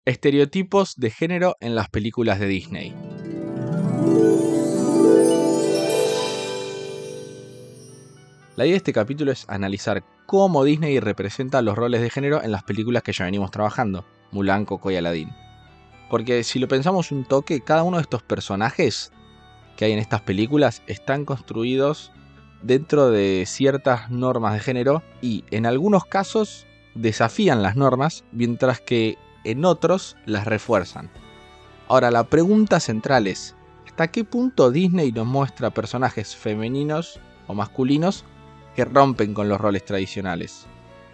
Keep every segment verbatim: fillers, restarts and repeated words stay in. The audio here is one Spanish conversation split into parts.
Estereotipos de género en las películas de Disney. La idea de este capítulo es analizar cómo Disney representa los roles de género en las películas que ya venimos trabajando, Mulan, Coco y Aladdin. Porque si lo pensamos un toque, cada uno de estos personajes que hay en estas películas están construidos dentro de ciertas normas de género y en algunos casos desafían las normas, mientras que en otros las refuerzan. Ahora, la pregunta central es, ¿hasta qué punto Disney nos muestra personajes femeninos o masculinos que rompen con los roles tradicionales?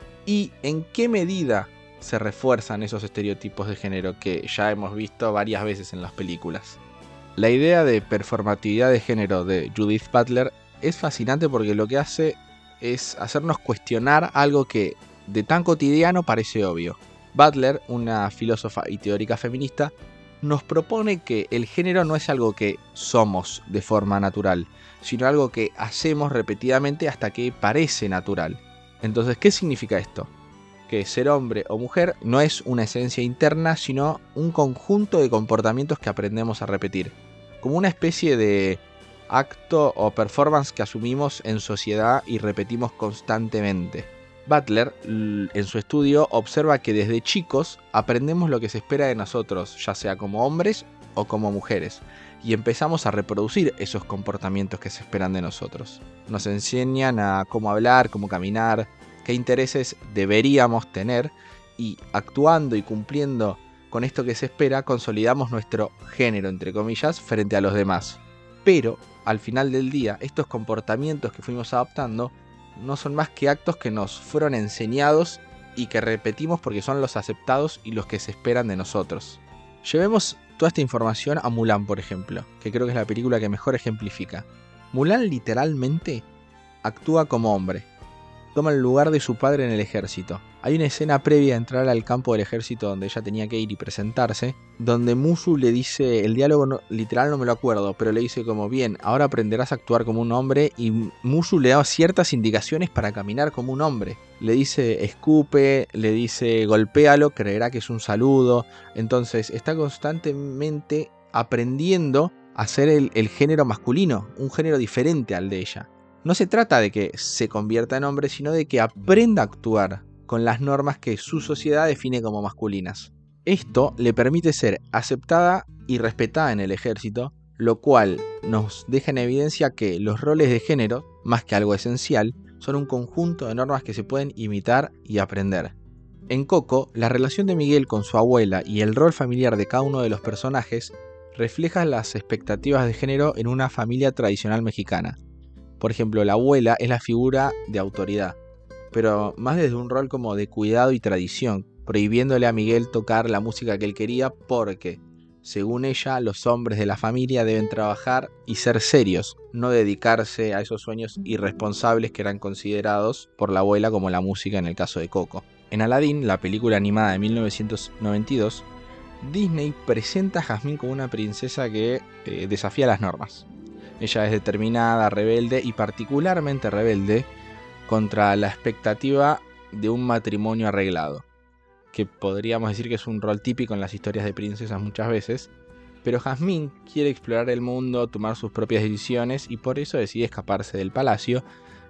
¿Y en qué medida se refuerzan esos estereotipos de género que ya hemos visto varias veces en las películas? La idea de performatividad de género de Judith Butler es fascinante porque lo que hace es hacernos cuestionar algo que de tan cotidiano parece obvio. Butler, una filósofa y teórica feminista, nos propone que el género no es algo que somos de forma natural, sino algo que hacemos repetidamente hasta que parece natural. Entonces, ¿qué significa esto? Que ser hombre o mujer no es una esencia interna, sino un conjunto de comportamientos que aprendemos a repetir, como una especie de acto o performance que asumimos en sociedad y repetimos constantemente. Butler, en su estudio, observa que desde chicos aprendemos lo que se espera de nosotros, ya sea como hombres o como mujeres, y empezamos a reproducir esos comportamientos que se esperan de nosotros. Nos enseñan a cómo hablar, cómo caminar, qué intereses deberíamos tener, y actuando y cumpliendo con esto que se espera, consolidamos nuestro género, entre comillas, frente a los demás. Pero, al final del día, estos comportamientos que fuimos adoptando no son más que actos que nos fueron enseñados y que repetimos porque son los aceptados y los que se esperan de nosotros. Llevemos toda esta información a Mulan, por ejemplo, que creo que es la película que mejor ejemplifica. Mulan literalmente actúa como hombre. Toma el lugar de su padre en el ejército. Hay una escena previa a entrar al campo del ejército donde ella tenía que ir y presentarse, donde Mushu le dice, el diálogo no, literal no me lo acuerdo, pero le dice como, bien, ahora aprenderás a actuar como un hombre, y Mushu le da ciertas indicaciones para caminar como un hombre. Le dice escupe, le dice golpéalo, creerá que es un saludo. Entonces está constantemente aprendiendo a ser el, el género masculino, un género diferente al de ella. No se trata de que se convierta en hombre, sino de que aprenda a actuar con las normas que su sociedad define como masculinas. Esto le permite ser aceptada y respetada en el ejército, lo cual nos deja en evidencia que los roles de género, más que algo esencial, son un conjunto de normas que se pueden imitar y aprender. En Coco, la relación de Miguel con su abuela y el rol familiar de cada uno de los personajes refleja las expectativas de género en una familia tradicional mexicana. Por ejemplo, la abuela es la figura de autoridad, pero más desde un rol como de cuidado y tradición, prohibiéndole a Miguel tocar la música que él quería porque, según ella, los hombres de la familia deben trabajar y ser serios, no dedicarse a esos sueños irresponsables que eran considerados por la abuela como la música en el caso de Coco. En Aladdin, la película animada de mil novecientos noventa y dos, Disney presenta a Jasmine como una princesa que eh, desafía las normas. Ella es determinada, rebelde y particularmente rebelde contra la expectativa de un matrimonio arreglado, que podríamos decir que es un rol típico en las historias de princesas muchas veces, pero Jasmine quiere explorar el mundo, tomar sus propias decisiones y por eso decide escaparse del palacio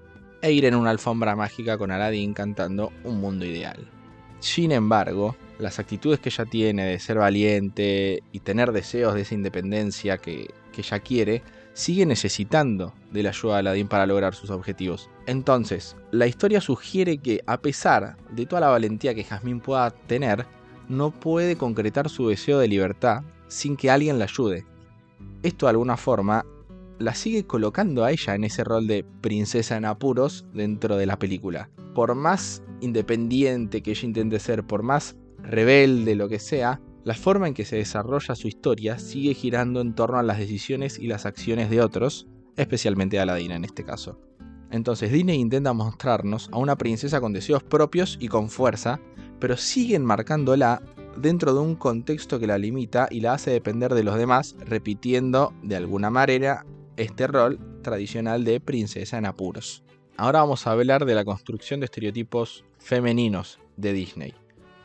e ir en una alfombra mágica con Aladdin cantando Un Mundo Ideal. Sin embargo, las actitudes que ella tiene de ser valiente y tener deseos de esa independencia que, que ella quiere, sigue necesitando de la ayuda de Aladdin para lograr sus objetivos. Entonces, la historia sugiere que a pesar de toda la valentía que Jasmine pueda tener, no puede concretar su deseo de libertad sin que alguien la ayude. Esto de alguna forma la sigue colocando a ella en ese rol de princesa en apuros dentro de la película. Por más independiente que ella intente ser, por más rebelde, lo que sea, la forma en que se desarrolla su historia sigue girando en torno a las decisiones y las acciones de otros, especialmente de Aladdin en este caso. Entonces Disney intenta mostrarnos a una princesa con deseos propios y con fuerza, pero sigue enmarcándola dentro de un contexto que la limita y la hace depender de los demás, repitiendo de alguna manera este rol tradicional de princesa en apuros. Ahora vamos a hablar de la construcción de estereotipos femeninos de Disney.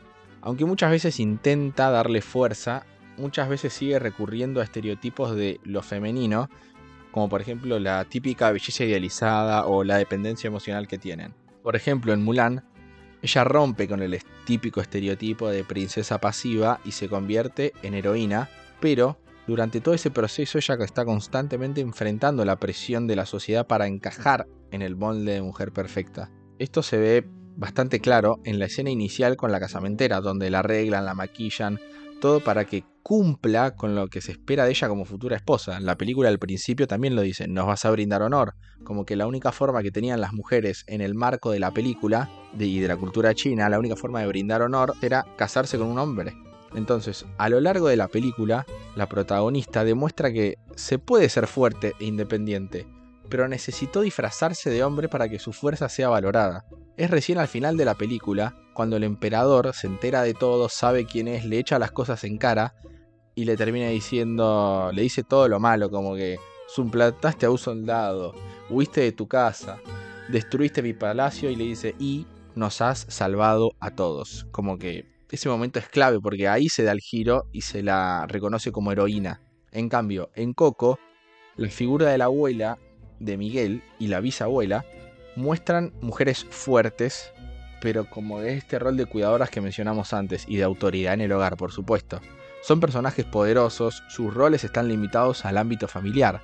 Aunque muchas veces intenta darle fuerza, muchas veces sigue recurriendo a estereotipos de lo femenino, como por ejemplo la típica belleza idealizada o la dependencia emocional que tienen. Por ejemplo, en Mulan, ella rompe con el típico estereotipo de princesa pasiva y se convierte en heroína, pero durante todo ese proceso ella está constantemente enfrentando la presión de la sociedad para encajar en el molde de mujer perfecta. Esto se ve bastante claro en la escena inicial con la casamentera, donde la arreglan, la maquillan, todo para que cumpla con lo que se espera de ella como futura esposa. La película al principio también lo dice, nos vas a brindar honor, como que la única forma que tenían las mujeres en el marco de la película de, y de la cultura china, la única forma de brindar honor era casarse con un hombre. Entonces, a lo largo de la película, la protagonista demuestra que se puede ser fuerte e independiente, pero necesitó disfrazarse de hombre para que su fuerza sea valorada. Es recién al final de la película, cuando el emperador se entera de todo, sabe quién es, le echa las cosas en cara y le termina diciendo, le dice todo lo malo, como que suplantaste a un soldado, huiste de tu casa, destruiste mi palacio, y le dice, y nos has salvado a todos. Como que ese momento es clave porque ahí se da el giro y se la reconoce como heroína. En cambio, en Coco, la figura de la abuela de Miguel y la bisabuela muestran mujeres fuertes, pero como de este rol de cuidadoras que mencionamos antes y de autoridad en el hogar, por supuesto. Son personajes poderosos, sus roles están limitados al ámbito familiar.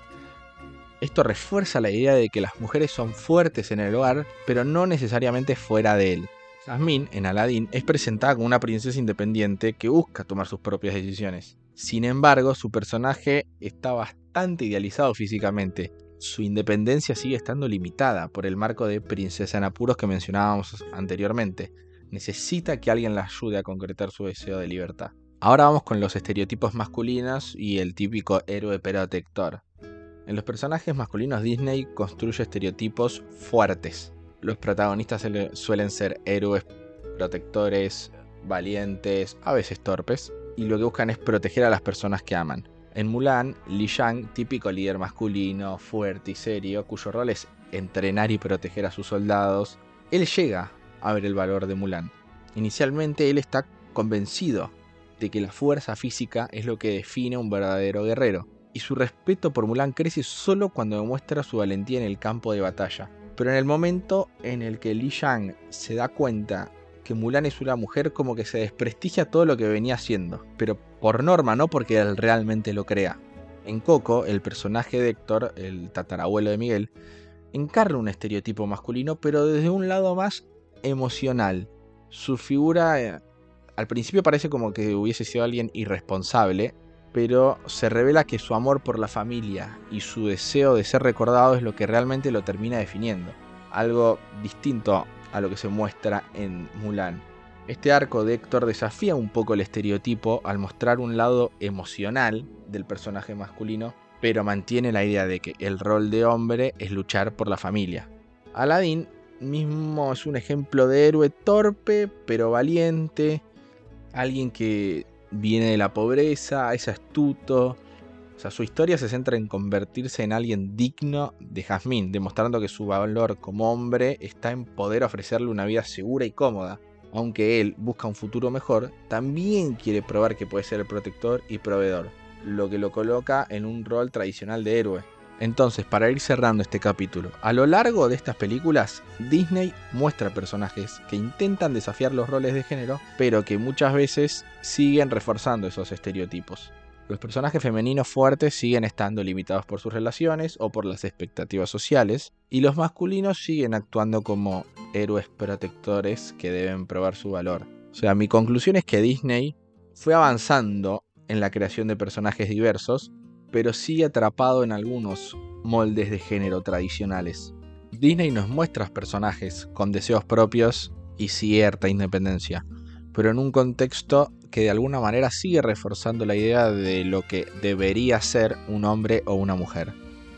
Esto refuerza la idea de que las mujeres son fuertes en el hogar, pero no necesariamente fuera de él. Jasmine, en Aladdin, es presentada como una princesa independiente que busca tomar sus propias decisiones. Sin embargo, su personaje está bastante idealizado físicamente. Su independencia sigue estando limitada por el marco de princesa en apuros que mencionábamos anteriormente. Necesita que alguien la ayude a concretar su deseo de libertad. Ahora vamos con los estereotipos masculinos y el típico héroe protector. En los personajes masculinos, Disney construye estereotipos fuertes. Los protagonistas suelen ser héroes protectores, valientes, a veces torpes, y lo que buscan es proteger a las personas que aman. En Mulan, Li Shang, típico líder masculino, fuerte y serio, cuyo rol es entrenar y proteger a sus soldados, él llega a ver el valor de Mulan. Inicialmente él está convencido de que la fuerza física es lo que define a un verdadero guerrero, y su respeto por Mulan crece solo cuando demuestra su valentía en el campo de batalla. Pero en el momento en el que Li Shang se da cuenta que Mulan es una mujer, como que se desprestigia todo lo que venía haciendo, pero por norma, no porque él realmente lo crea. En Coco, el personaje de Héctor, el tatarabuelo de Miguel, encarna un estereotipo masculino, pero desde un lado más emocional. Su figura eh, al principio parece como que hubiese sido alguien irresponsable, pero se revela que su amor por la familia y su deseo de ser recordado es lo que realmente lo termina definiendo. Algo distinto a lo que se muestra en Mulan. Este arco de Héctor desafía un poco el estereotipo al mostrar un lado emocional del personaje masculino, pero mantiene la idea de que el rol de hombre es luchar por la familia. Aladdin mismo es un ejemplo de héroe torpe, pero valiente, alguien que viene de la pobreza, es astuto. O sea, su historia se centra en convertirse en alguien digno de Jasmine, demostrando que su valor como hombre está en poder ofrecerle una vida segura y cómoda. Aunque él busca un futuro mejor, también quiere probar que puede ser el protector y proveedor, lo que lo coloca en un rol tradicional de héroe. Entonces, para ir cerrando este capítulo, a lo largo de estas películas, Disney muestra personajes que intentan desafiar los roles de género, pero que muchas veces siguen reforzando esos estereotipos. Los personajes femeninos fuertes siguen estando limitados por sus relaciones o por las expectativas sociales, y los masculinos siguen actuando como héroes protectores que deben probar su valor. O sea, mi conclusión es que Disney fue avanzando en la creación de personajes diversos, pero sigue atrapado en algunos moldes de género tradicionales. Disney nos muestra personajes con deseos propios y cierta independencia, pero en un contexto que de alguna manera sigue reforzando la idea de lo que debería ser un hombre o una mujer.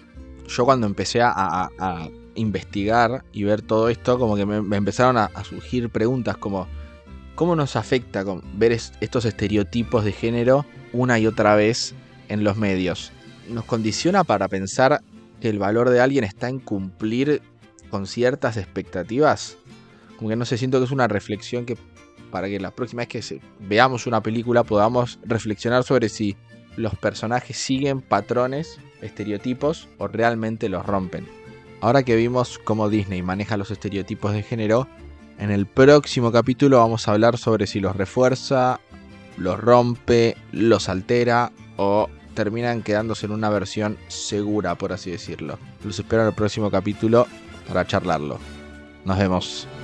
Yo cuando empecé a, a, a investigar y ver todo esto, como que me, me empezaron a, a surgir preguntas como ¿cómo nos afecta con ver est- estos estereotipos de género una y otra vez en los medios? ¿Nos condiciona para pensar que el valor de alguien está en cumplir con ciertas expectativas? Como que no sé, siento que es una reflexión que para que la próxima vez que se- veamos una película podamos reflexionar sobre si los personajes siguen patrones, estereotipos o realmente los rompen. Ahora que vimos cómo Disney maneja los estereotipos de género, en el próximo capítulo vamos a hablar sobre si los refuerza, los rompe, los altera o terminan quedándose en una versión segura, por así decirlo. Los espero en el próximo capítulo para charlarlo. Nos vemos.